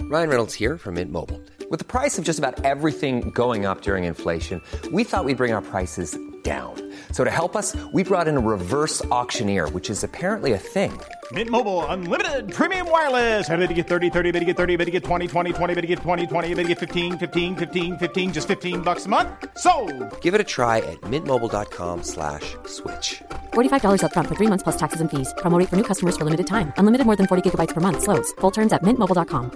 Ryan Reynolds here from Mint Mobile. With the price of just about everything going up during inflation, we thought we'd bring our prices down. So to help us, we brought in a reverse auctioneer, which is apparently a thing. Mint Mobile Unlimited Premium Wireless. How to get 30, 30, bit to get 30, bit to get 20, 20, 20, bit to get 20, 20, bit to get 15, 15, 15, 15, just $15 a month? Sold! Give it a try at mintmobile.com/switch. $45 up front for 3 months plus taxes and fees. Promo rate for new customers for limited time. Unlimited more than 40 gigabytes per month. Slows full terms at mintmobile.com.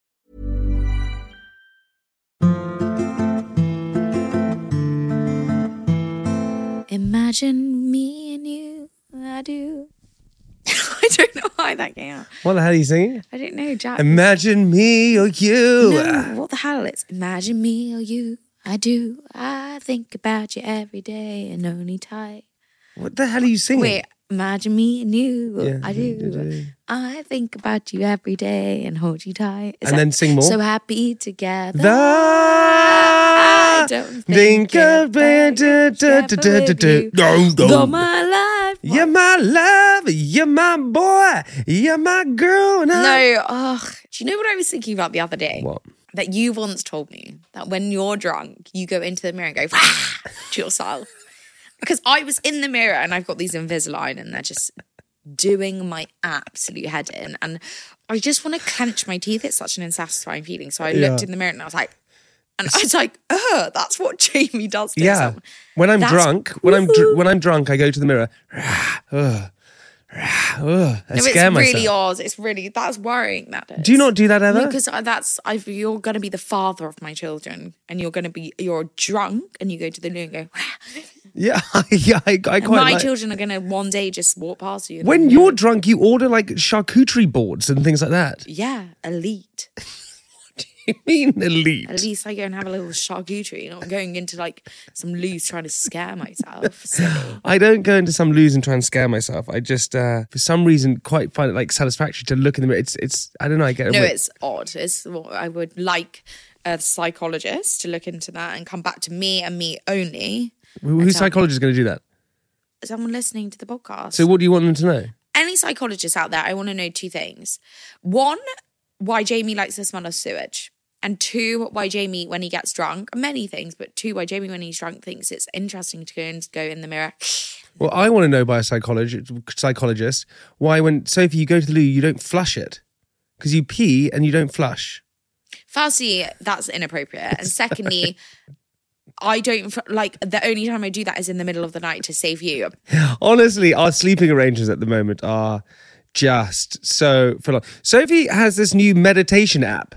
Imagine me and you, I do. I don't know why that came out. What the hell are you singing? I don't know, Jack. Imagine me or you. No, what the hell? It's imagine me or you, I do. I think about you every day and only tight. What the hell are you singing? Wait, imagine me and you, Yeah, I do. I think about you every day and hold you tight. And then sing more. So happy together. I don't think about you. You're my life. You're my love. You're my boy. You're my girl. No, do you know what I was thinking about the other day? What? That you once told me that when you're drunk, you go into the mirror and go to yourself. Because I was in the mirror and I've got these Invisalign and they're just doing my absolute head in. And I just want to clench my teeth. It's such an unsatisfying feeling. So I looked in the mirror and I was like, that's what Jamie does to himself. When I'm drunk, when I'm drunk, I go to the mirror. I scare myself. It's really odd. It's really, that's worrying, that is. Do you not do that ever? Because you're going to be the father of my children and you're drunk and you go to the loo and go, Yeah, I quite my like. children are going to one day just walk past you. When you're drunk, you order like charcuterie boards and things like that. Yeah, elite. You mean elite? At least I go and have a little charcuterie, not going into like some loose trying to scare myself. Silly. I don't go into some lose and try and scare myself. I just, for some reason, quite find it like satisfactory to look in the mirror. It's I don't know. I get No, it's odd. It's what I would like a psychologist to look into that and come back to me and me only. Whose psychologist is going to do that? Someone listening to the podcast. So what do you want them to know? Any psychologists out there, I want to know two things. One, why Jamie likes the smell of sewage. And two, why Jamie, when he gets drunk, many things, but two, why Jamie, when he's drunk, thinks it's interesting to go in the mirror. Well, I want to know by a psychologist why when, Sophie, you go to the loo, you don't flush it. Because you pee and you don't flush. Firstly, that's inappropriate. And secondly, I don't, like, the only time I do that is in the middle of the night to save you. Honestly, our sleeping arrangements at the moment are just so full on. Sophie has this new meditation app.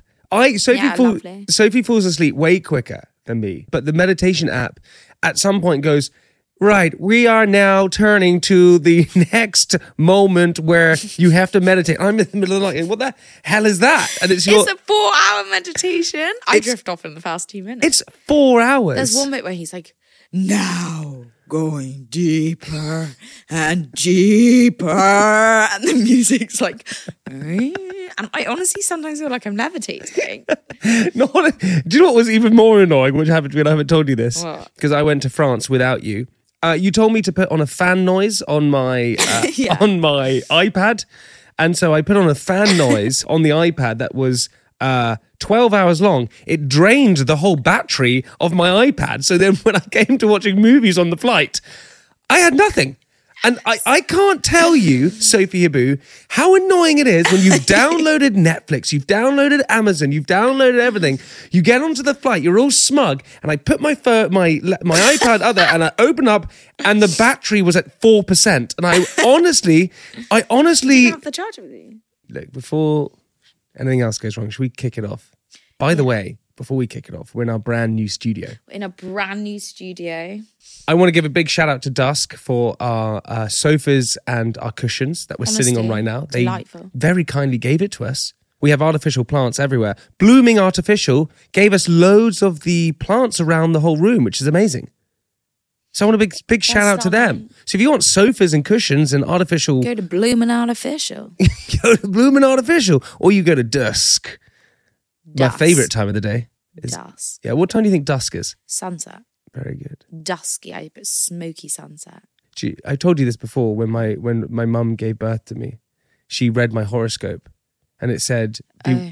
Sophie falls asleep way quicker than me, but the meditation app at some point goes, right, we are now turning to the next moment where you have to meditate. I'm in the middle of the night, and what the hell is that? And it's a 4-hour meditation. I drift off in the first 2 minutes. It's 4 hours. There's one bit where he's like, now going deeper and deeper, and the music's like, and I honestly sometimes feel like I'm levitating. Do you know what was even more annoying, which happened to me, and I haven't told you this, What? because I went to France without you. You told me to put on a fan noise on my on my iPad, and so I put on a fan noise on the iPad that was 12 hours long. It drained the whole battery of my iPad. So then when I came to watching movies on the flight, I had nothing. And I can't tell you, Sophie Hibboo, how annoying it is when you've downloaded Netflix, you've downloaded Amazon, you've downloaded everything. You get onto the flight, you're all smug, and I put my iPad up there, and I open up, and the battery was at 4%. And I honestly, You have the charger with you. look, before anything else goes wrong, should we kick it off? By the way, before we kick it off, we're in our brand new studio. In a brand new studio. I want to give a big shout out to Dusk for our sofas and our cushions that we're sitting on right now. They delightful. very kindly gave it to us. We have artificial plants everywhere. Blooming Artificial gave us loads of the plants around the whole room, which is amazing. So I want a big shout out to them. So if you want sofas and cushions and artificial... Go to Bloomin' Artificial. Go to Blooming Artificial. Or you go to Dusk. My favourite time of the day is... Dusk. Yeah, what time do you think dusk is? Sunset. Very good. Dusky, I put smoky sunset. I told you this before when my mum gave birth to me. She read my horoscope and it said,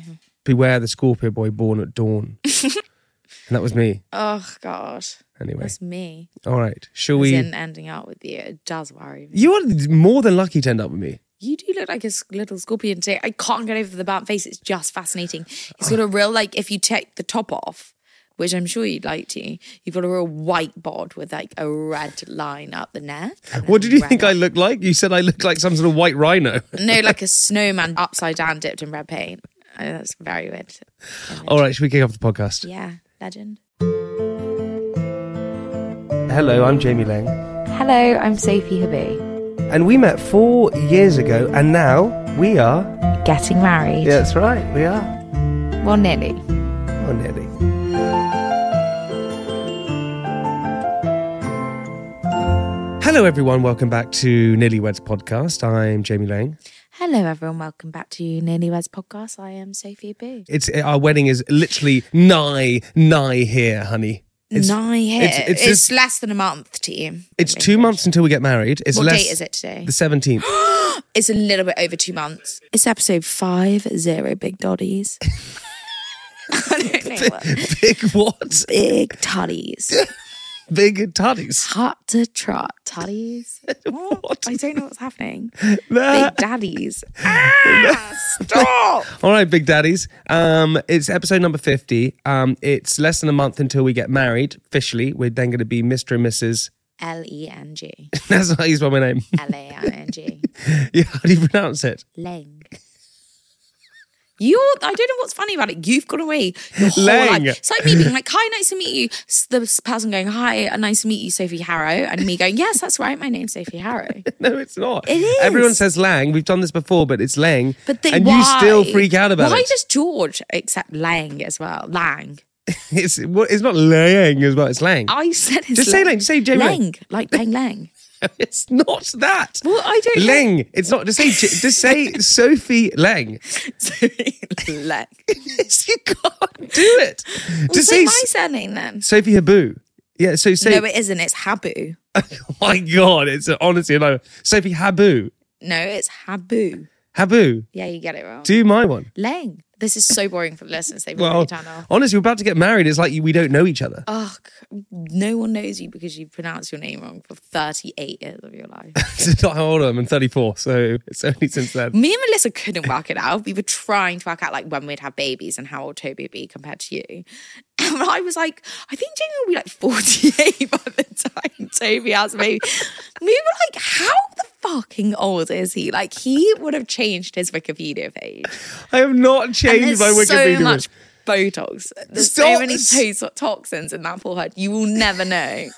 beware the Scorpio boy born at dawn. And that was me. Oh, God. Anyway. That's me. All right. Shall As we? in ending up with you. It does worry me. You are more than lucky to end up with me. You do look like a little scorpion today. I can't get over the burnt face. It's just fascinating. It's got a real, like, if you take the top off, which I'm sure you'd like to, you've got a real white bod with, like, a red line up the neck. What did you think I looked like? You said I looked like some sort of white rhino. No, like a snowman upside down dipped in red paint. That's very weird. All right, should we kick off the podcast? Yeah, legend. Hello, I'm Jamie Lang. Hello, I'm Sophie Habib. And we met 4 years ago, and now we are... Getting married. Yeah, that's right, we are. Well, nearly. Oh, nearly. Hello, everyone. Welcome back to Nearly Weds podcast. I'm Jamie Lang. Hello, everyone. Welcome back to Nearly Weds podcast. I am Sophie Boo. Our wedding is literally nigh here, honey. Nigh here. It's just, less than a month, team. It's 2 months until we get married. It's what less, date is it today? The 17th. It's a little bit over 2 months. It's episode 50, Big Doddies. I don't know what. Big what? Big Tutties. Big tutties. Hot to trot tutties. What? I don't know what's happening. Nah. Big daddies. Stop! All right, big daddies. It's episode number 50. It's less than a month until we get married officially. We're then going to be Mr. and Mrs. Leng. That's how I use my name. Lang. Yeah, how do you pronounce it? Leng. I don't know what's funny about it. You've gone away your whole Leng. life. It's like me being like, hi, nice to meet you. The person going, hi, nice to meet you, Sophie Harrow. And me going, yes, that's right, my name's Sophie Harrow. No, it's not. It is. Everyone says Lang. We've done this before, but it's Lang. And you still freak out about why it. Why does George accept Lang as well? Lang. It's not Lang as well. It's Lang. I said it's Just say Lang. Just say Jamie Lang. Like Lang Lang. It's not that. Well, I don't know. Lang. It's not. Just say Sophie Lang. Sophie Lang. You can't do it. Well, Just say say my surname then. Sophie Haboo. Yeah. So say. No, it isn't. It's Habu. Oh my God! It's honestly no. Sophie Haboo. No, it's Habu. Haboo. Yeah, you get it wrong. Do my one. Lang. This is so boring for the listeners. They've Well, already turned off. honestly, we're about to get married. It's like we don't know each other. Oh, no one knows you because you pronounced your name wrong for 38 years of your life. It's not how old I am. I'm 34, so it's only since then. Me and Melissa couldn't work it out. We were trying to work out like when we'd have babies and how old Toby would be compared to you. And I was like, I think Jamie will be like 48 by the time Toby has a baby. We were like, how the fucking old is he? Like, he would have changed his Wikipedia page. I have not changed my Wikipedia. There's so much Botox. There's so Stop. many toxins in that forehead. You will never know.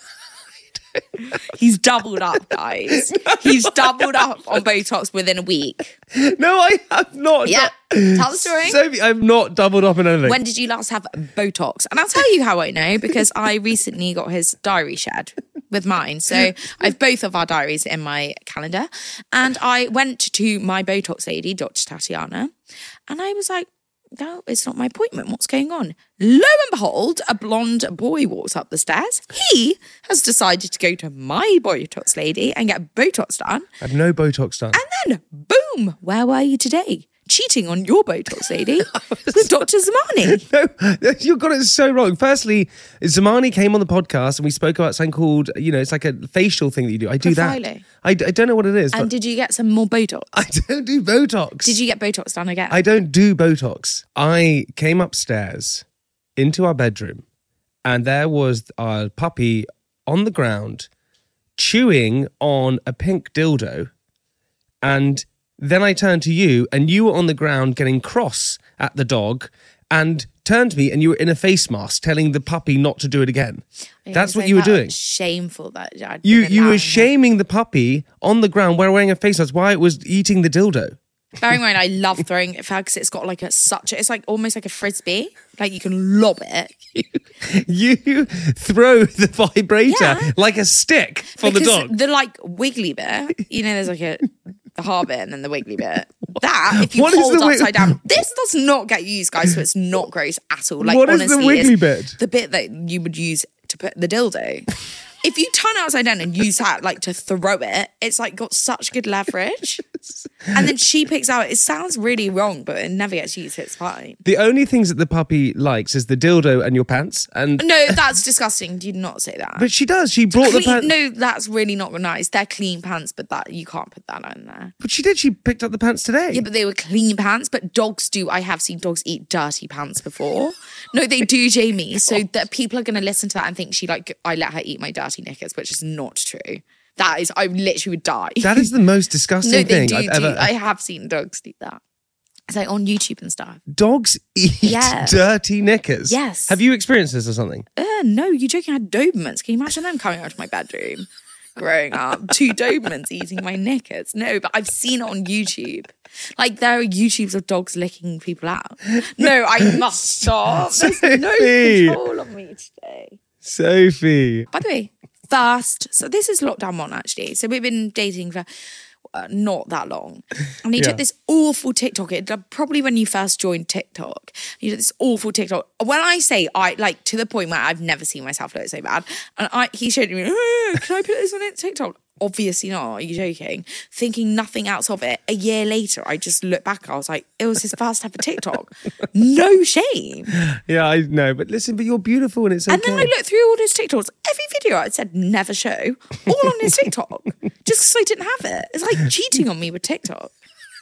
He's doubled up, guys. He's doubled up on Botox within a week. No, I have not. Yeah, tell the story. Sophie, I've not doubled up on anything. When did you last have Botox? And I'll tell you how I know, because I recently got his diary shared with mine. So I've both of our diaries in my calendar. And I went to my Botox lady, Dr. Tatiana, and I was like, no, it's not my appointment. What's going on? Lo and behold, a blonde boy walks up the stairs. He has decided to go to my Botox lady and get Botox done. I have no Botox done. And then, boom, where were you today? Cheating on your Botox lady with Dr. Zamani. No, you got it so wrong. Firstly, Zamani came on the podcast and we spoke about something called, it's like a facial thing that you do. I do Profiling. that. I don't know what it is. And but did you get some more Botox? I don't do Botox. Did you get Botox done again? I don't do Botox. I came upstairs into our bedroom and there was our puppy on the ground chewing on a pink dildo, and then I turned to you and you were on the ground getting cross at the dog and turned to me and you were in a face mask telling the puppy not to do it again. That's what you were doing. Shameful that I'd You been allowing were that. shaming the puppy on the ground while wearing a face mask while it was eating the dildo. Bearing in mind, I love throwing it because it's got like it's like almost like a frisbee. Like you can lob it. You throw the vibrator like a stick for the Because dog. the like wiggly bit, there's like the hard bit and then the wiggly bit. That, if you What is hold the upside down, this does not get used, guys, so it's not gross at all. Like, What is the honestly, wiggly it's bit? The bit that you would use to put the dildo. if you turn it upside down and use that like to throw it, it's like got such good leverage. And then she picks out, it sounds really wrong, but it never gets used, so it's fine. The only things that the puppy likes is the dildo and your pants. And No, that's disgusting. Do not say that. but she does. She brought the pants. No, that's really not nice. They're clean pants, but that you can't put that in there. But she did. She picked up the pants today. Yeah, but they were clean pants. But dogs do. I have seen dogs eat dirty pants before. No, they do, Jamie. So that people are going to listen to that and think I let her eat my dirty knickers, which is not true. That is, I literally would die. That is the most disgusting thing I've ever. I have seen dogs do that. It's like on YouTube and stuff. Dogs eat dirty knickers. Yes. Have you experienced this or something? No, you're joking. I had Dobermans. Can you imagine them coming out of my bedroom? Growing up, 2 Dobermans eating my knickers. No, but I've seen it on YouTube. Like there are YouTubes of dogs licking people out. No, I must stop. There's no control on me today. Sophie. By the way, so this is lockdown 1 actually. So we've been dating for not that long. And he took this awful TikTok. Probably when you first joined TikTok, he did this awful TikTok. When I say to the point where I've never seen myself look so bad. And he showed me, can I put this on TikTok? Obviously not. Are you joking? Thinking nothing else of it. A year later, I just look back. I was like, it was his first ever TikTok. No shame. Yeah, I know. But listen, but you're beautiful and it's okay. And then I looked through all his TikToks. Every video I said never show. All on his TikTok. Just because I didn't have it. It's like cheating on me with TikTok.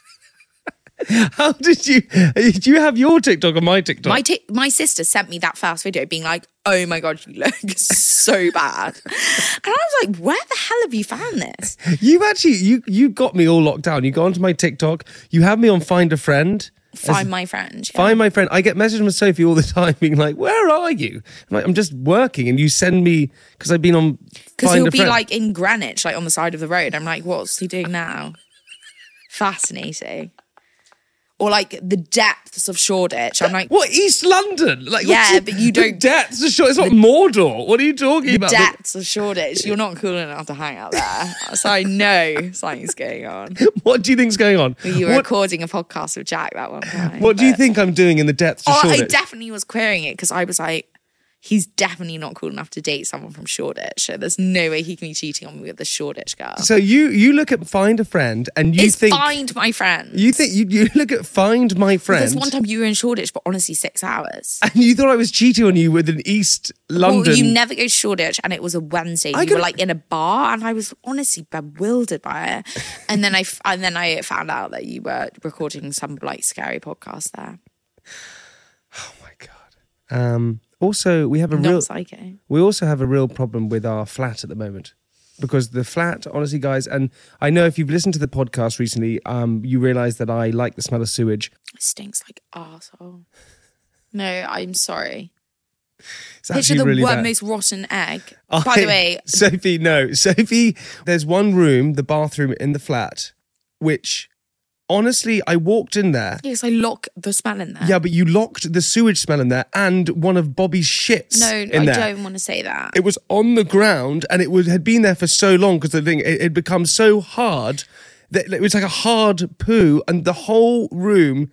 How did you have your TikTok or my TikTok? My sister sent me that first video being like, oh my God, you look so bad. And I was like, where the hell have you found this? You've actually, you got me all locked down. You go onto my TikTok, you have me on Find a Friend. Find my friend. Yeah. Find my friend. I get messages from Sophie all the time being like, where are you? I'm like, I'm just working. And you send me, because I've been on Find a Friend. Because he'll be like in Greenwich, like on the side of the road. I'm like, what's he doing now? Fascinating. Or like the depths of Shoreditch. I'm like, what, East London? Like, yeah, but you don't. The depths of Shoreditch. It's not Mordor. What are you talking about? The depths of Shoreditch. You're not cool enough to hang out there. So I know something's going on. What do you think's going on? You were recording a podcast with Jack that one time. What do you think I'm doing in the depths of Shoreditch? I definitely was querying it because I was like, he's definitely not cool enough to date someone from Shoreditch. So there's no way he can be cheating on me with the Shoreditch girl. So you look at Find a Friend and you think... Find My Friend. You think you look at Find My Friend... Because one time you were in Shoreditch for honestly 6 hours. And you thought I was cheating on you with an East London... Well, you never go to Shoreditch and it was a Wednesday. You were like in a bar and I was honestly bewildered by it. And then I found out that you were recording some like scary podcast there. Oh my God. Also, we also have a real problem with our flat at the moment. Because the flat, honestly, guys, and I know if you've listened to the podcast recently, you realise that I like the smell of sewage. It stinks like arsehole. No, I'm sorry. It's Picture the really most rotten egg. By the way... Sophie, there's one room, the bathroom in the flat, which... Honestly, I walked in there. Yes, I lock the smell in there. Yeah, but you locked the sewage smell in there and one of Bobby's shits in there. I don't want to say that. It was on the ground and it had been there for so long because the thing, it had become so hard that it was like a hard poo and the whole room...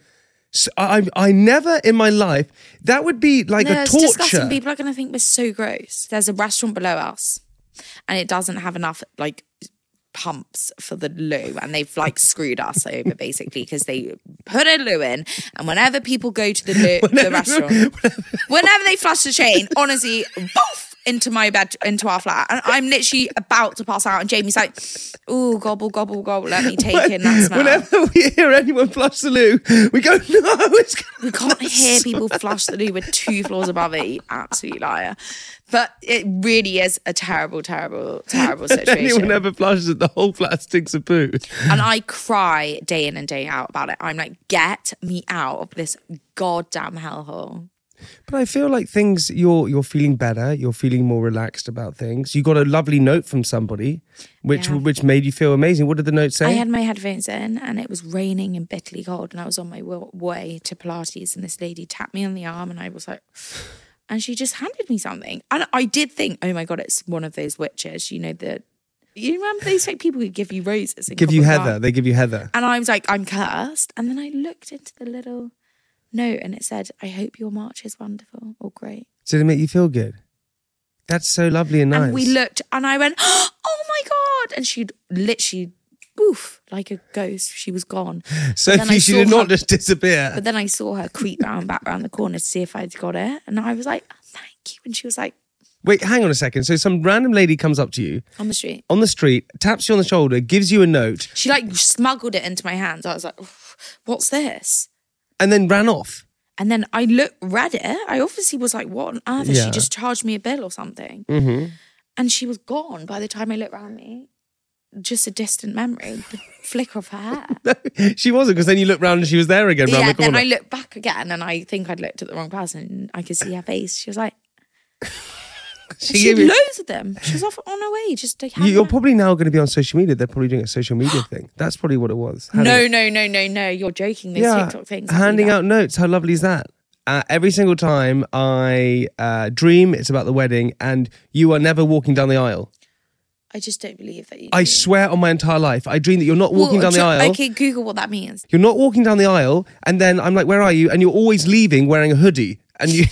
I never in my life... That would be like a torture. It's disgusting. People are going to think we're so gross. There's a restaurant below us and it doesn't have enough like... pumps for the loo and they've like screwed us over basically because they put a loo in and whenever people go to the restaurant whenever they flush the chain honestly boof into our flat and I'm literally about to pass out and Jamie's like, ooh, gobble gobble gobble, let me take in that smell. Whenever we hear anyone flush the loo we go, no, we can't hear people flush the loo with 2 floors above it, you absolute liar. But it really is a terrible, terrible, terrible situation. Anyone ever flushes it, the whole flat stinks of poo. And I cry day in and day out about it. I'm like, get me out of this goddamn hellhole. But I feel like things, you're feeling better. You're feeling more relaxed about things. You got a lovely note from somebody, which made you feel amazing. What did the note say? I had my headphones in and it was raining and bitterly cold and I was on my way to Pilates and this lady tapped me on the arm and I was like... And she just handed me something. And I did think, oh my God, it's one of those witches. You remember those fake people who give you roses? Give you heather. They give you heather. And I was like, I'm cursed. And then I looked into the little note and it said, I hope your March is wonderful or great. Did it make you feel good? That's so lovely and nice. And we looked and I went, oh my God. And she'd literally, poof, like a ghost. She was gone. Sophie, she did not just disappear. But then I saw her creep back around the corner to see if I'd got it. And I was like, oh, thank you. And she was like, wait, hang on a second. So some random lady comes up to you. on the street. On the street, taps you on the shoulder, gives you a note. She like smuggled it into my hands. I was like, what's this? And then ran off. And then I read it. I obviously was like, what on earth? Has she just charged me a bill or something? Mm-hmm. And she was gone by the time I looked around me. Just a distant memory, the flicker of her hair. She wasn't, because then you looked round and she was there again round the corner. Then I looked back again and I think I'd looked at the wrong person. I could see her face. She was like... She had loads of them. She was off on her way. Just like, you're probably now going to be on social media. They're probably doing a social media thing. That's probably what it was. No. You're joking. Those TikTok things. Handing out notes. How lovely is that? Every single time I dream, it's about the wedding, and you are never walking down the aisle. I just don't believe that you I swear on my entire life, I dream that you're not walking down the aisle. Okay, Google what that means. You're not walking down the aisle, and then I'm like, where are you? And you're always leaving wearing a hoodie. And you...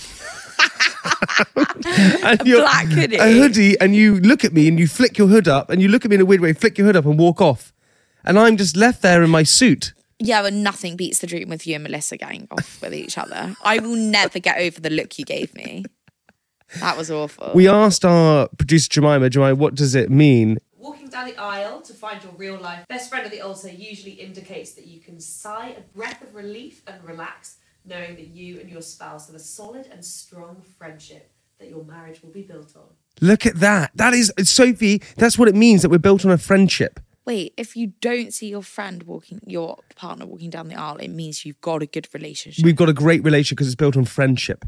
and a black hoodie. A hoodie, and you look at me and you flick your hood up, and you look at me in a weird way, flick your hood up and walk off. And I'm just left there in my suit. Yeah, but nothing beats the dream with you and Melissa going off with each other. I will never get over the look you gave me. That was awful. We asked our producer Jemima, what does it mean? Walking down the aisle to find your real life best friend at the altar usually indicates that you can sigh a breath of relief and relax, knowing that you and your spouse have a solid and strong friendship that your marriage will be built on. Look at that. That is, Sophie, that's what it means, that we're built on a friendship. Wait, if you don't see your partner walking down the aisle, it means you've got a good relationship. We've got a great relationship because it's built on friendship.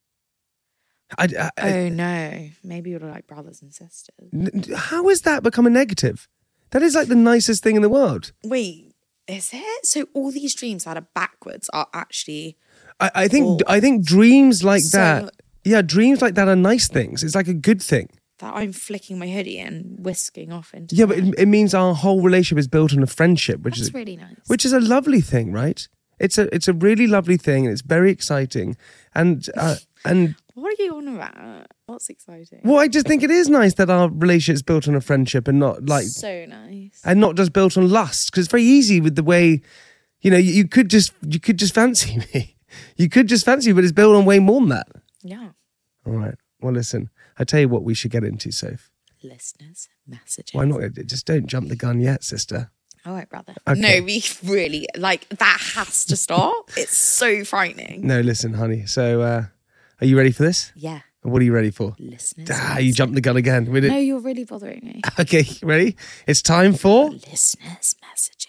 Oh no, maybe you're like brothers and sisters. How has that become a negative? That is like the nicest thing in the world. Wait, is it? So all these dreams that are backwards are actually... I think dreams like that... Yeah, dreams like that are nice things. It's like a good thing. That I'm flicking my hoodie and whisking off into... Yeah, but it means our whole relationship is built on a friendship, which is really nice. Which is a lovely thing, right? It's a really lovely thing, and it's very exciting. And what are you on about? What's exciting? Well, I just think it is nice that our relationship is built on a friendship and not like... So nice. And not just built on lust, because it's very easy with the way, you could just fancy me. You could just fancy me, but it's built on way more than that. Yeah. All right. Well, listen, I tell you what we should get into, Soph. Listeners' messages. Why not? Just don't jump the gun yet, sister. All right, brother. Okay. No, we really, that has to stop. It's so frightening. No, listen, honey. So, are you ready for this? Yeah. What are you ready for? Listeners' you jumped the gun again. No, you're really bothering me. Okay, ready? It's time for... Listeners' messages.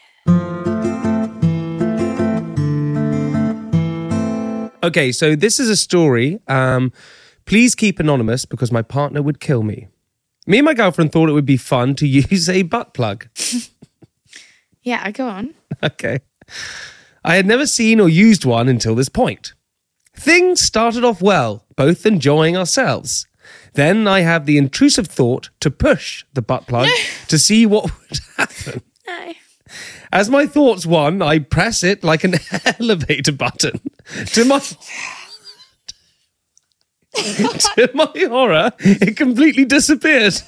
Okay, so this is a story. Please keep anonymous because my partner would kill me. Me and my girlfriend thought it would be fun to use a butt plug. Yeah, go on. Okay. I had never seen or used one until this point. Things started off well, both enjoying ourselves. Then I have the intrusive thought to push the butt plug to see what would happen. No. As my thoughts won, I press it like an elevator button. To my horror, it completely disappeared.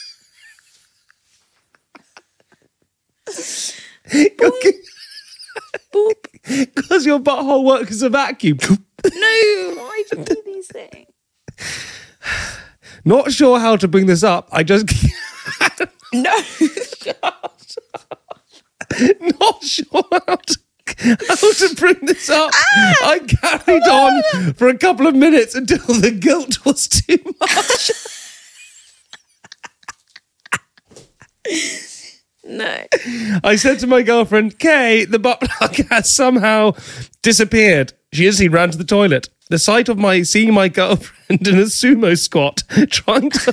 Because your butthole works as a vacuum. No, why do you do these things? Not sure how to bring this up. I just... No. Not sure how to bring this up. I carried on for a couple of minutes until the guilt was too much. No. I said to my girlfriend, Kay, the butt plug has somehow disappeared. She instantly ran to the toilet. The sight of seeing my girlfriend in a sumo squat trying to...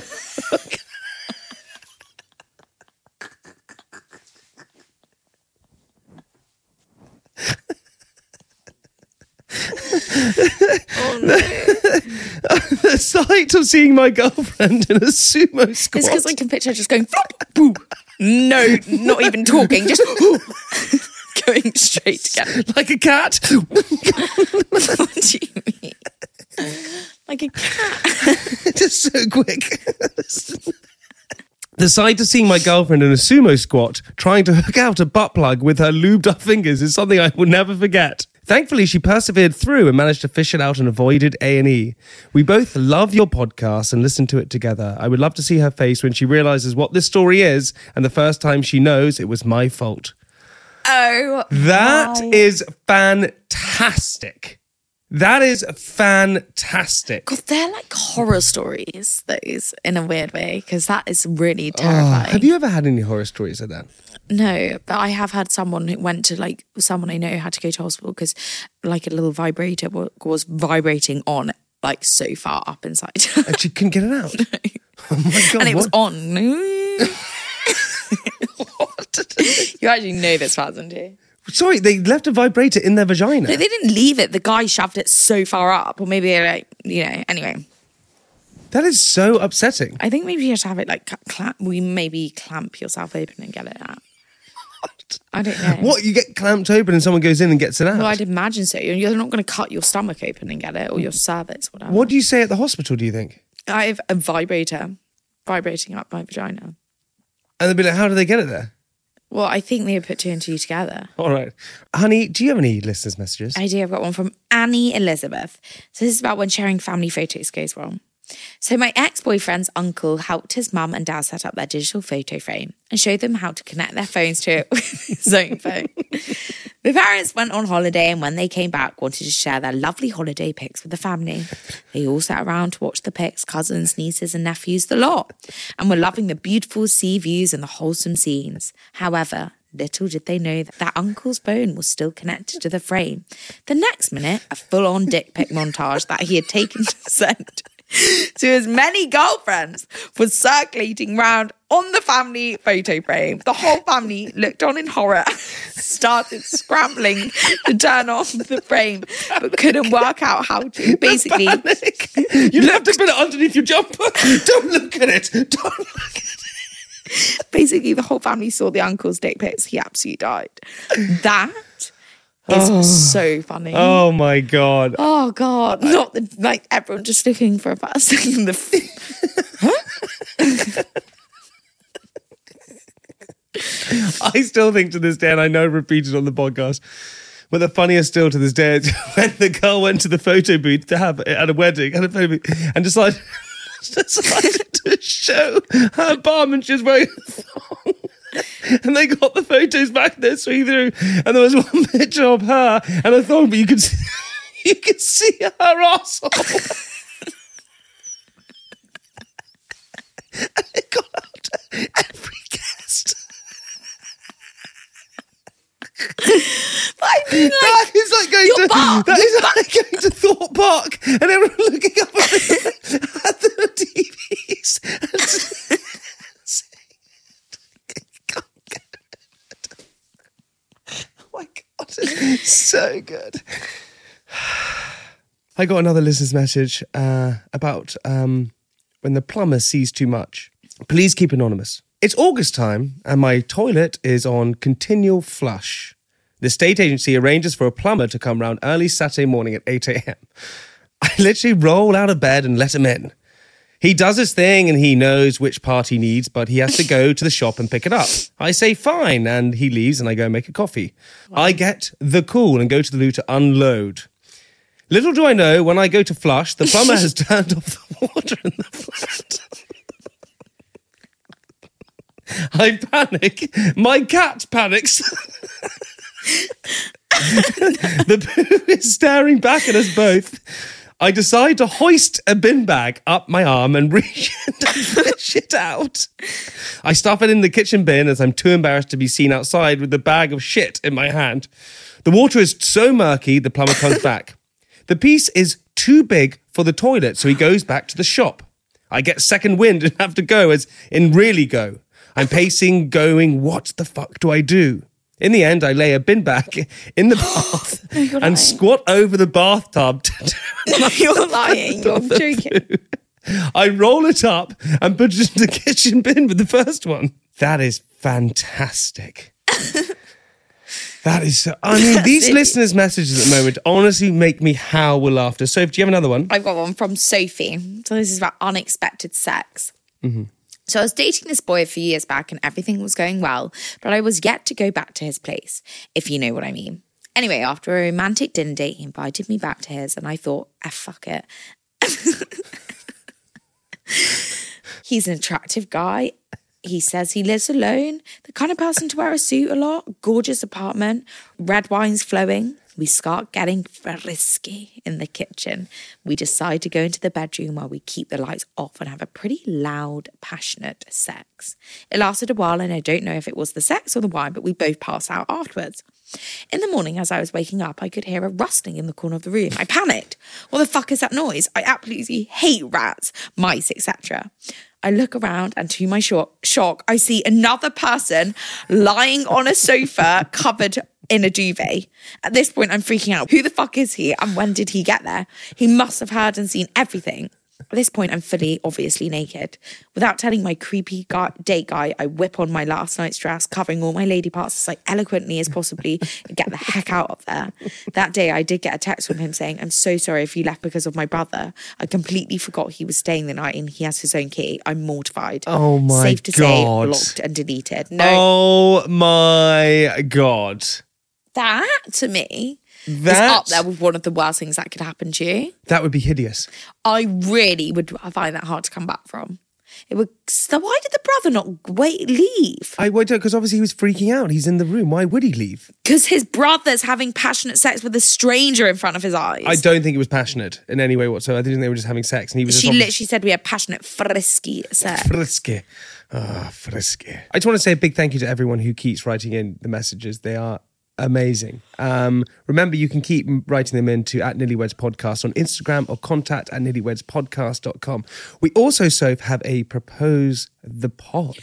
Oh no. The sight of seeing my girlfriend in a sumo squat. It's because I can picture her just going, boo. No, not even talking, just going straight together. Like a cat. What do you mean? Like a cat. Just so quick. The sight of seeing my girlfriend in a sumo squat trying to hook out a butt plug with her lubed up fingers is something I will never forget. Thankfully, she persevered through and managed to fish it out and avoided A&E. We both love your podcast and listen to it together. I would love to see her face when she realises what this story is and the first time she knows it was my fault. Oh, That is fantastic. That is fantastic. God, they're like horror stories, those, in a weird way, because that is really terrifying. Have you ever had any horror stories like that? No, but I have had someone who went to, like, someone I know had to go to hospital because, like, a little vibrator was vibrating on, like, so far up inside. And she couldn't get it out? Oh my God. And it was what? on. You actually know this person, do you? Sorry, they left a vibrator in their vagina. No, they didn't leave it. The guy shoved it so far up. Or maybe, like, you know, anyway. That is so upsetting. I think maybe you have to have it, like, clamp yourself open and get it out. I don't know. What, you get clamped open and someone goes in and gets it out? Well, I'd imagine so. You're not going to cut your stomach open and get it, or your cervix, whatever. What do you say at the hospital, do you think? I have a vibrator vibrating up my vagina. And they'll be like, how do they get it there? Well, I think they would put two and two together. All right. Honey, do you have any listeners' messages? I do. I've got one from Annie Elizabeth. So this is about when sharing family photos goes wrong. So my ex-boyfriend's uncle helped his mum and dad set up their digital photo frame and showed them how to connect their phones to it with his own phone. The parents went on holiday and when they came back wanted to share their lovely holiday pics with the family. They all sat around to watch the pics, cousins, nieces and nephews, the lot, and were loving the beautiful sea views and the wholesome scenes. However, little did they know that their uncle's phone was still connected to the frame. The next minute, a full-on dick pic montage that he had taken to send to as many girlfriends was circulating round on the family photo frame. The whole family looked on in horror, started scrambling to turn off the frame, but couldn't work out how to. Basically, you left a bit underneath your jumper. Don't look at it. Don't look at it. Basically, the whole family saw the uncle's dick pics. He absolutely died. That is so funny. Oh my God. Oh God. Not the, like everyone just looking for a person. I still think to this day, and I know repeated on the podcast, but the funniest still to this day is when the girl went to the photo booth to have at a wedding, and decided to show her bum, and she was wearing a thong. And they got the photos back there straight through, and there was one picture of her and a thong, but you could see her arsehole. And it got out to every guest. I mean, That is like going to Thorpe Park and everyone looking up at the TVs and oh my God, so good. I got another listener's message about when the plumber sees too much. Please keep anonymous. It's August time and my toilet is on continual flush. The estate agency arranges for a plumber to come round early Saturday morning at 8 a.m. I literally roll out of bed and let him in. He does his thing and he knows which part he needs, but he has to go to the shop and pick it up. I say fine, and he leaves and I go make a coffee. I get the call and go to the loo to unload. Little do I know, when I go to flush, the plumber has turned off the water in the flat. I panic. My cat panics. The poo is staring back at us both. I decide to hoist a bin bag up my arm and reach and fish it out. I stuff it in the kitchen bin as I'm too embarrassed to be seen outside with the bag of shit in my hand. The water is so murky, the plumber comes back. The piece is too big for the toilet, so he goes back to the shop. I get second wind and have to go, as in really go. I'm pacing, going, what the fuck do I do? In the end, I lay a bin bag in the bath and squat over the bathtub. No, you're lying. You're joking. I roll it up and put it in the kitchen bin with the first one. That is fantastic. That is so... I mean, these listeners' messages at the moment honestly make me howl with laughter. Sophie, do you have another one? I've got one from Sophie. So this is about unexpected sex. So I was dating this boy a few years back and everything was going well, but I was yet to go back to his place, if you know what I mean. Anyway, after a romantic dinner date, he invited me back to his and I thought, fuck it. He's an attractive guy. He says he lives alone, the kind of person to wear a suit a lot, gorgeous apartment, red wine's flowing. We start getting frisky in the kitchen. We decide to go into the bedroom where we keep the lights off and have a pretty loud, passionate sex. It lasted a while and I don't know if it was the sex or the wine, but we both passed out afterwards. In the morning, as I was waking up, I could hear a rustling in the corner of the room. I panicked. What the fuck is that noise? I absolutely hate rats, mice, etc. I look around and to my shock, I see another person lying on a sofa covered in a duvet. At this point, I'm freaking out. Who the fuck is he and when did he get there? He must have heard and seen everything. At this point, I'm fully, obviously naked. Without telling my creepy date guy, I whip on my last night's dress, covering all my lady parts as eloquently as possibly, and get the heck out of there. That day, I did get a text from him saying, I'm so sorry if you left because of my brother. I completely forgot he was staying the night and he has his own key. I'm mortified. Oh my God. Safe to say, blocked and deleted. No. Oh my God. That, to me... It's up there with one of the worst things that could happen to you. That would be hideous. I really would find that hard to come back from. It would. So why did the brother not leave? I would, because obviously he was freaking out. He's in the room. Why would he leave? Because his brother's having passionate sex with a stranger in front of his eyes. I don't think it was passionate in any way whatsoever. I think they were just having sex, and he was. She literally said we had passionate, frisky sex. Frisky. Frisky. I just want to say a big thank you to everyone who keeps writing in the messages. They are amazing. Remember, you can keep writing them into @NillyWedsPodcast on Instagram or contact@nillywedspodcast.com. We also, Soph, have a Propose the Pod.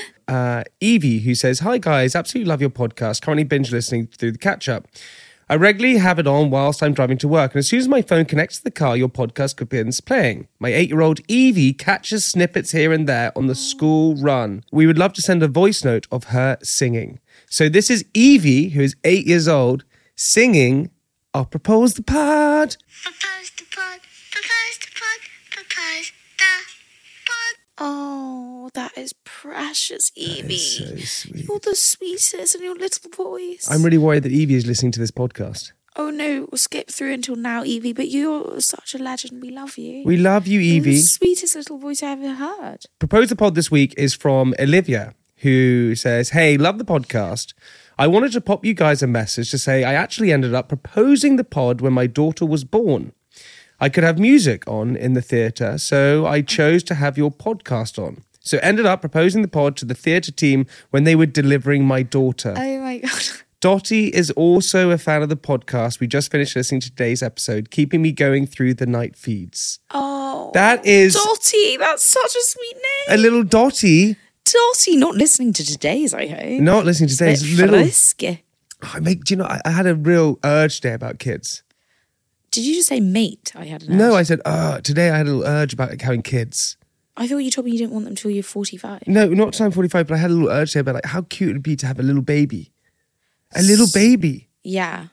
Evie, who says, hi guys, absolutely love your podcast. Currently binge listening through the catch-up. I regularly have it on whilst I'm driving to work, and as soon as my phone connects to the car, your podcast begins playing. My 8-year-old Evie catches snippets here and there on the school run. We would love to send a voice note of her singing. So this is Evie, who is 8 years old, singing, I'll propose the pod. Propose the pod, propose the pod, propose the pod. Oh, that is precious, Evie. So sweet. You're the sweetest in your little voice. I'm really worried that Evie is listening to this podcast. Oh no, we'll skip through until now, Evie, but you're such a legend. We love you. We love you, You're Evie. the sweetest little voice I ever heard. Propose the Pod this week is from Olivia, who says, hey, love the podcast. I wanted to pop you guys a message to say I actually ended up proposing the pod when my daughter was born. I could have music on in the theatre, so I chose to have your podcast on. So ended up proposing the pod to the theatre team when they were delivering my daughter. Oh my God. Dottie is also a fan of the podcast. We just finished listening to today's episode, keeping me going through the night feeds. Oh. That is Dottie, that's such a sweet name. a little Dottie. Dottie, not listening to today's, I hope. Not listening to today's. Bit Little. frisky. Oh, do you know, I had a real urge today about kids. Did you just say mate? I had an urge. No, I said, today I had a little urge about having kids. I thought you told me you didn't want them till you're 45. No, not till I'm 45, but I had a little urge today about how cute it would be to have a little baby. A little baby. Yeah.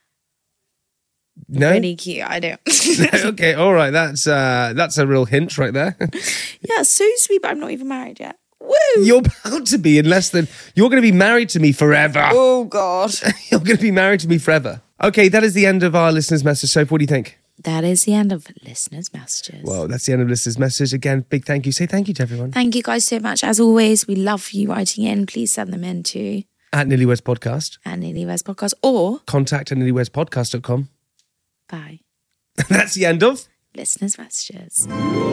No? Really cute, I don't. Okay, all right. That's a real hint right there. Yeah, so sweet, but I'm not even married yet. Woo! You're about to be in less than... You're going to be married to me forever. Oh, God. You're going to be married to me forever. Okay, that is the end of our listeners' message. Soph, what do you think? That is the end of listeners' messages. Well, that's the end of listeners' message. Again, big thank you. Say thank you to everyone. Thank you guys so much. As always, we love you writing in. Please send them in to @NillyWedsPodcast. @NillyWedsPodcast or contact@nillywedspodcast.com. bye. That's the end of Listeners' messages.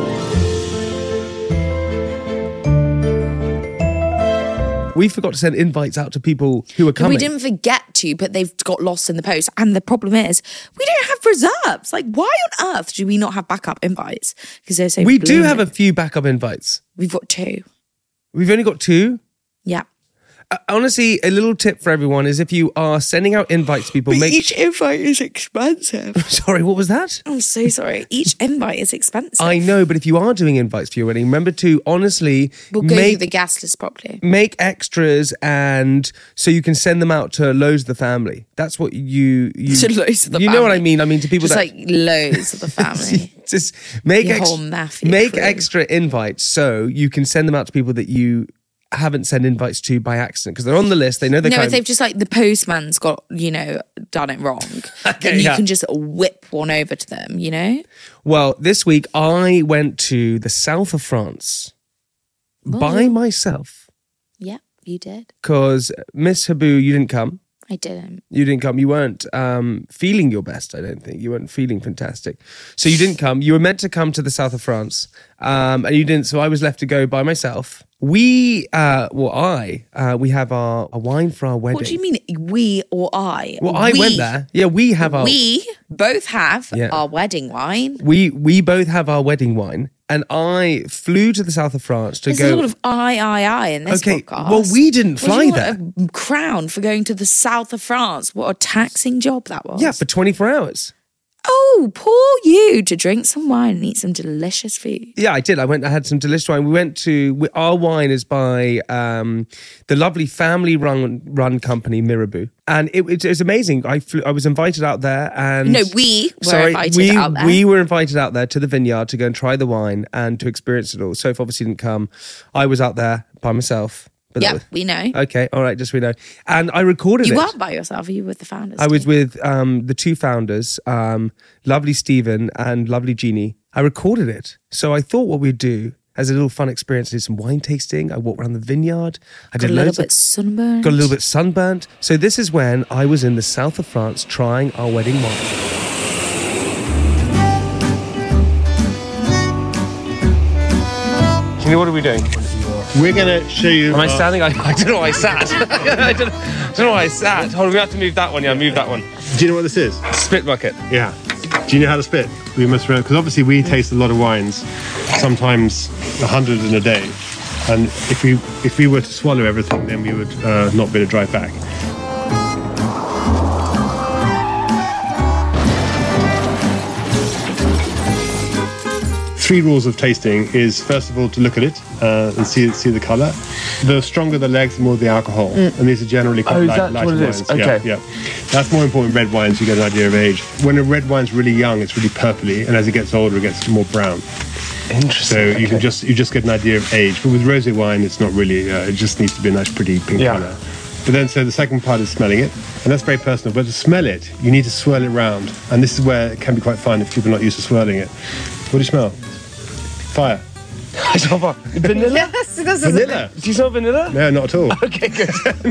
We forgot to send invites out to people who are coming. We didn't forget to, but they've got lost in the post. And the problem is, we don't have reserves. Like, why on earth do we not have backup invites? Because they're so We do blooming. have a few backup invites. We've got 2. We've only got 2. Yeah. honestly, a little tip for everyone is if you are sending out invites to people, make... Each invite is expensive. Sorry, what was that? I'm so sorry. Each invite is expensive. I know, but if you are doing invites for your wedding, remember to honestly We'll go through the guest list properly. make extras, and so you can send them out to loads of the family. That's what you To loads of the you know what I family. mean. I mean to people Just that like loads of the family. just make Your whole mafia make crew. extra invites so you can send them out to people that you haven't sent invites to by accident because they're on the list. They know they're No, kind if they've just like the postman's got, done it wrong, then you yeah. can just whip one over to them, Well, this week I went to the south of France by myself Yep, you did. because Miss Habu, you didn't come. I didn't. You didn't come. You weren't feeling your best, I don't think. You weren't feeling fantastic. So you didn't come. You were meant to come to the south of France, and you didn't. So I was left to go by myself. We have a wine for our wedding. What do you mean, we or I? Well, I went there. Yeah, we have our... We both have Yeah. our wedding wine. We both have our wedding wine, and I flew to the south of France to There's go... a lot of I in this Okay, podcast. well, we didn't What, do fly you there. want a crown for going to the south of France. What a taxing job that was. Yeah, for 24 hours. Oh, poor you to drink some wine and eat some delicious food. Yeah, I did. I had some delicious wine. Our wine is by the lovely family-run company Mirabeau, and it was amazing. I was invited out there, and No, we were invited out there. We were invited out there to the vineyard to go and try the wine and to experience it all. Soph obviously didn't come. I was out there by myself. But that Yeah, was- we know. Okay, all right, just we know. And I recorded You it. weren't by yourself. Were you with the founders? I was too? with the two founders, lovely Stephen and lovely Jeannie. I recorded it. So I thought what we'd do as a little fun experience, I did some wine tasting. I walked around the vineyard. I Got did a little loads bit of, sunburned. got a little bit sunburnt. So this is when I was in the south of France trying our wedding wine. Kenny, what are we doing? We're going to show you... Am I standing? I don't know why I sat. I don't know why I sat. Hold on, we have to move that one. Yeah, move that one. Do you know what this is? Spit bucket. Yeah. Do you know how to spit? We must remember, because obviously we taste a lot of wines, sometimes 100 in a day. And if we were to swallow everything, then we would not be able to drive back. Three rules of tasting is, first of all, to look at it and see the colour. The stronger the legs, the more the alcohol. And these are generally quite light what it wines. is? Okay. Yeah. That's more important in red wines, you get an idea of age. When a red wine's really young, it's really purpley, and as it gets older, it gets more brown. Interesting. So you just get an idea of age. But with rosé wine, it's not really, it just needs to be a nice, pretty pink colour. But then, so the second part is smelling it, and that's very personal. But to smell it, you need to swirl it round. And this is where it can be quite fun if people are not used to swirling it. What do you smell? Fire. I smell vanilla? Yes, this is Vanilla? Do you smell vanilla? No, not at all. Okay, good.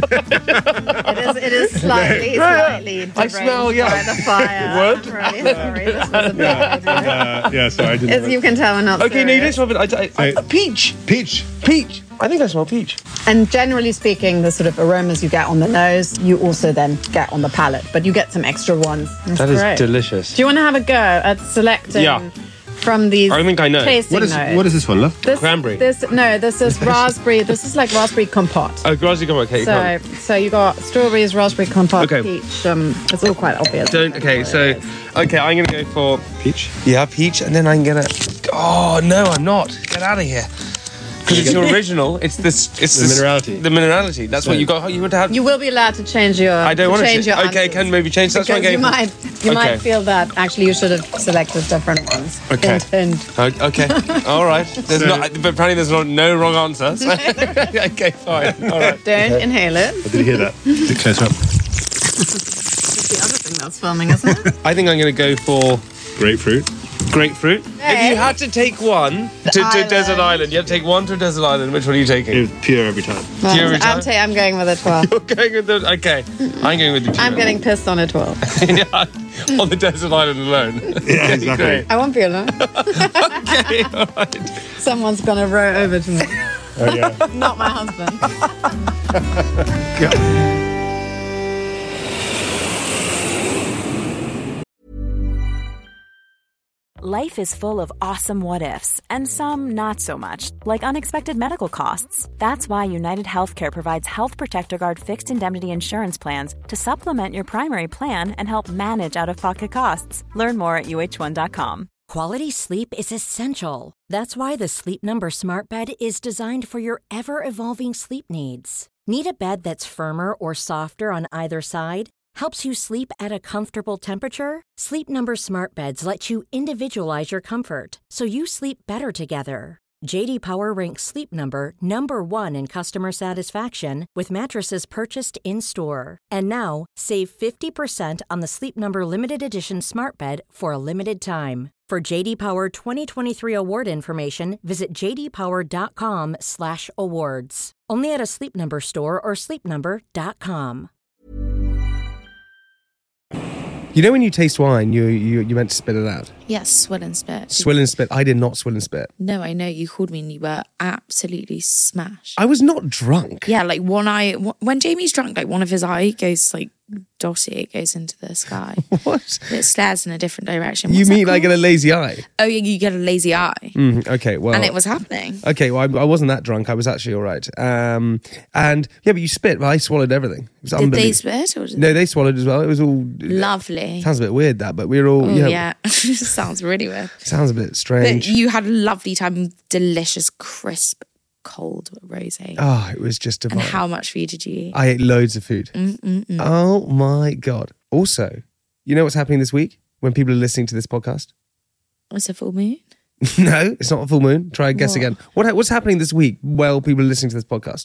it is slightly I smell, yeah. by the fire. What? I'm really sorry. This was a bad idea. Sorry, I didn't. As you can tell, we're not Okay, no, you don't serious. smell vanilla. Peach. Peach. Peach. I think I smell peach. And generally speaking, the sort of aromas you get on the nose, you also then get on the palate, but you get some extra ones. That's That is great. delicious. Do you want to have a go at selecting from these I think I know. tasting What is this one, love? This, Cranberry. This is raspberry. This is like raspberry compote. Oh, grassy come okay. So you got strawberries, raspberry compote, Okay. peach. It's all quite obvious. I'm gonna go for peach. Yeah, peach, and then I'm gonna. Oh no, I'm not. Get out of here. Because it's your original. It's this. It's The minerality. The minerality. That's what you got. You would have. You will be allowed to change your. I don't want to change your Okay, answers. can maybe change. That's what I'm Because going. you might Okay. feel that actually you should have selected different ones. Okay. Hint, hint. Okay. All right. There's but apparently there's no wrong answer. So- okay, fine. All right. Don't inhale it. Did you hear that? Is it close up? It's the other thing that's filming, isn't it? I think I'm going to go for Grapefruit. grapefruit. If you had to take one to island. desert island, you had to take one to a desert island. Which one are you taking? It was pure every time. Pure every time? I'm going with a 12. You're going with the. Okay. I'm going with the. I'm getting pissed on a 12. yeah, on the desert island alone. Yeah, exactly. Great. I won't be alone. Okay, all right. Someone's going to row over to me. Oh, yeah. Not my husband. Life is full of awesome what-ifs, and some not so much, like unexpected medical costs. That's why United Healthcare provides Health Protector Guard fixed indemnity insurance plans to supplement your primary plan and help manage out-of-pocket costs. Learn more at uh1.com. Quality sleep is essential. That's why the Sleep Number Smart Bed is designed for your ever-evolving sleep needs. Need a bed that's firmer or softer on either side? Helps you sleep at a comfortable temperature? Sleep Number Smart Beds let you individualize your comfort, so you sleep better together. J.D. Power ranks Sleep Number number 1 in customer satisfaction with mattresses purchased in-store. And now, save 50% on the Sleep Number Limited Edition Smart Bed for a limited time. For J.D. Power 2023 award information, visit jdpower.com/awards. Only at a Sleep Number store or sleepnumber.com. You know when you taste wine, you meant to spit it out. Yes, swill and spit. Swill and spit. I did not swill and spit. No, I know. You called me and you were absolutely smashed. I was not drunk. Yeah, like one eye. When Jamie's drunk, like one of his eye goes like dotty. It goes into the sky. What? It stares in a different direction. You mean like in a lazy eye? Oh, yeah, you get a lazy eye. Okay, well. And it was happening. Okay, well, I wasn't that drunk. I was actually all right. And yeah, but you spit. Well, I swallowed everything. It was Did they spit? Or no, they swallowed as well. It was all lovely. Sounds a bit weird, that, but we were all. Oh, yeah. Sounds really weird. Sounds a bit strange. But you had a lovely time. Delicious, crisp, cold rosé. Oh, it was just divine. And how much food did you eat? I ate loads of food. Oh my God. Also, you know what's happening this week when people are listening to this podcast? It's a full moon? No, it's not a full moon. Try and guess again. What's happening this week while people are listening to this podcast?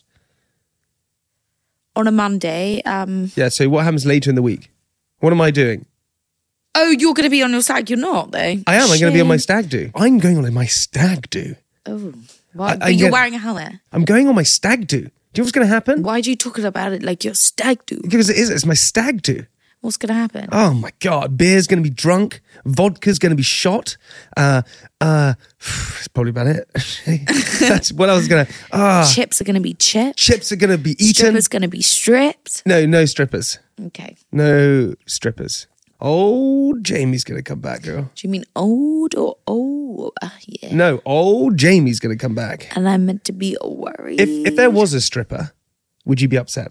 On a Monday. Yeah, so what happens later in the week? What am I doing? Oh, you're going to be on your stag. You're not, though. I am. I'm going to be on my stag do. I'm going on my stag do. Oh, why? But you're wearing a helmet. I'm going on my stag do. Do you know what's going to happen? Why are you talking about it like your stag do? Because it is. It's my stag do. What's going to happen? Oh my God. Beer's going to be drunk. Vodka's going to be shot. That's probably about it. That's what I was going to... Chips are going to be chipped. Chips are going to be eaten. Strippers going to be stripped. No strippers. Okay. No strippers. Old Jamie's going to come back, girl. Do you mean old or old? Yeah. No, old Jamie's going to come back. And I'm meant to be worried. If there was a stripper, would you be upset?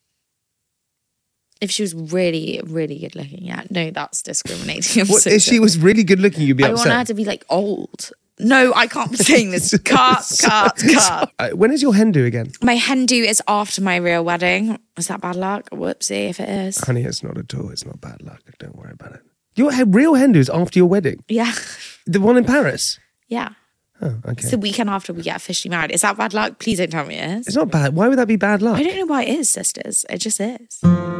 If she was really, really good looking, yeah. No, that's discriminating. What, if she was really good looking, you'd be upset? I want her to be like old. No, I can't be saying this. Cut. When is your hen do again? My hen do is after my real wedding. Is that bad luck? Whoopsie, if it is. Honey, it's not at all. It's not bad luck. Don't worry about it. Your real hen do is after your wedding? Yeah. The one in Paris? Yeah. Oh, okay. It's the weekend after we get officially married. Is that bad luck? Please don't tell me it is. It's not bad. Why would that be bad luck? I don't know why it is, sisters. It just is.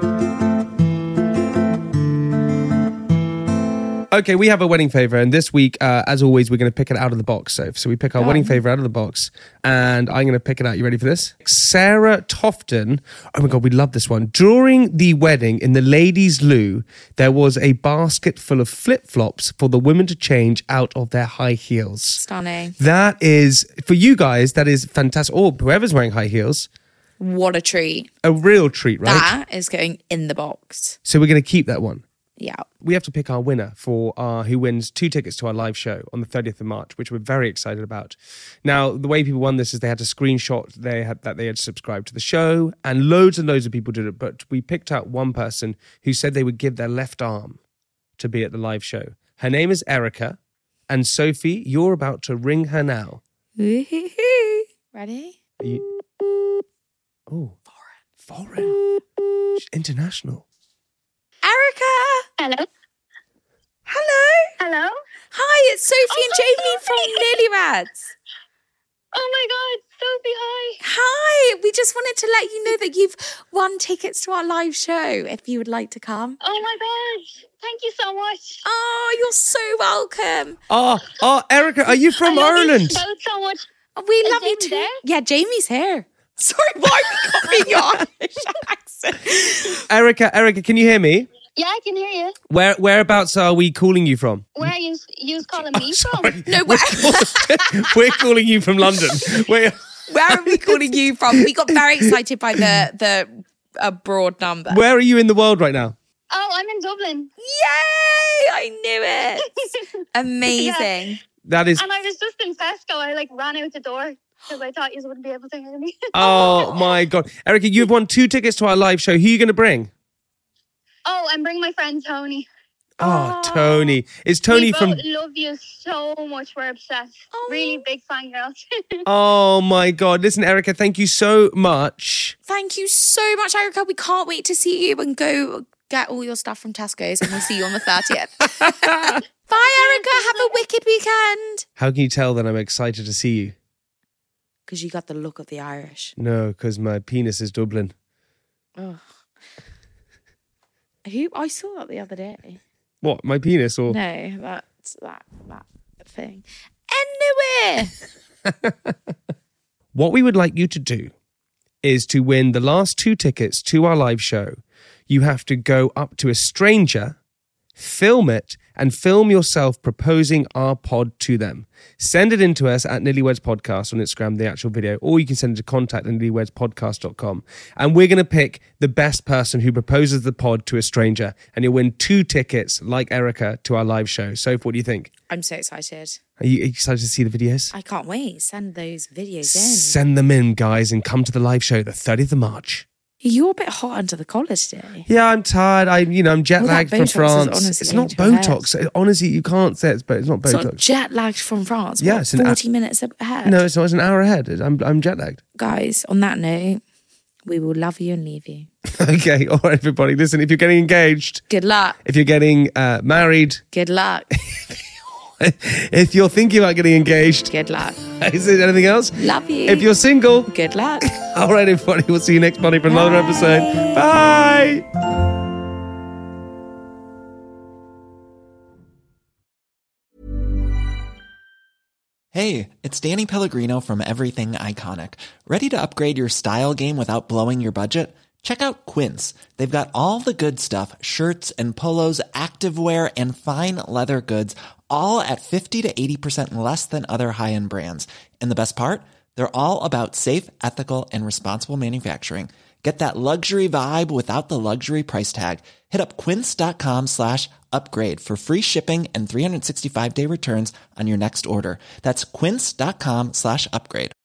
Okay, we have a wedding favour, and this week, as always, we're going to pick it out of the box. So we pick our wedding favour out of the box, and I'm going to pick it out. You ready for this? Sarah Tofton. Oh my God, we love this one. During the wedding in the ladies' loo, there was a basket full of flip-flops for the women to change out of their high heels. Stunning. That is, for you guys, that is fantastic. Or whoever's wearing high heels. What a treat. A real treat, right? That is going in the box. So we're going to keep that one. Yeah. We have to pick our winner for who wins 2 tickets to our live show on the 30th of March, which we're very excited about. Now, the way people won this is they had to screenshot they had subscribed to the show, and loads of people did it. But we picked out one person who said they would give their left arm to be at the live show. Her name is Erica, and Sophie, you're about to ring her now. Ready? Oh, foreign, she's international. Erica! Hello. Hello? Hi, it's Sophie and Jamie from Newlyweds. Oh my God, Sophie, hi. Hi, we just wanted to let you know that you've won tickets to our live show if you would like to come. Oh my gosh, thank you so much. Oh, you're so welcome. Oh, Erica, are you from Ireland? I love you so much. We love you too. There? Yeah, Jamie's here. Sorry, why are we copying your Irish accent? Erica, can you hear me? Yeah, I can hear you. Whereabouts are we calling you from? Where are you calling me from? No, we're calling you from London. Where are we calling you from? We got very excited by the broad number. Where are you in the world right now? Oh, I'm in Dublin. Yay! I knew it. Amazing. Yeah. That is. And I was just in Tesco. I ran out the door because I thought you wouldn't be able to hear me. Oh my God. Erica, you've won 2 tickets to our live show. Who are you going to bring? Oh, I'm bringing my friend Tony. Oh, Tony. Is Tony we from... both love you so much. We're obsessed. Really big fan girls. Oh my God. Listen, Erica, thank you so much. Thank you so much, Erica. We can't wait to see you and go get all your stuff from Tesco's, and we'll see you on the 30th. Bye, Erica. Have a wicked weekend. How can you tell that I'm excited to see you? Because you got the look of the Irish. No, because my penis is Dublin. Oh. I saw that the other day. What, my penis or? No, that's that thing. Anyway. What we would like you to do is to win the last 2 tickets to our live show. You have to go up to a stranger, film it, and film yourself proposing our pod to them. Send it in to us at Newlyweds Podcast on Instagram, the actual video, or you can send it to contact@newlywedspodcast.com. And we're going to pick the best person who proposes the pod to a stranger, and you'll win 2 tickets, like Erica, to our live show. Soph, what do you think? I'm so excited. Are you excited to see the videos? I can't wait. Send those videos in. Send them in, guys, and come to the live show the 30th of March. You're a bit hot under the collar today. Yeah, I'm tired. I'm jet lagged from France. It's not Botox. Honestly, you can't say it's not Botox. It's not jet lagged from France. Yeah, it's 40 minutes ahead. No, it's not. It's an hour ahead. I'm jet lagged. Guys, on that note, we will love you and leave you. Okay, all right, everybody. Listen, if you're getting engaged, good luck. If you're getting married, good luck. If you're thinking about getting engaged, good luck. Is there anything else? Love you. If you're single, good luck. All right, everybody. We'll see you next Monday for another episode. Bye. Hey, it's Danny Pellegrino from Everything Iconic. Ready to upgrade your style game without blowing your budget? Check out Quince. They've got all the good stuff, shirts and polos, activewear, and fine leather goods, all at 50 to 80% less than other high-end brands. And the best part? They're all about safe, ethical, and responsible manufacturing. Get that luxury vibe without the luxury price tag. Hit up quince.com/upgrade for free shipping and 365-day returns on your next order. That's quince.com/upgrade.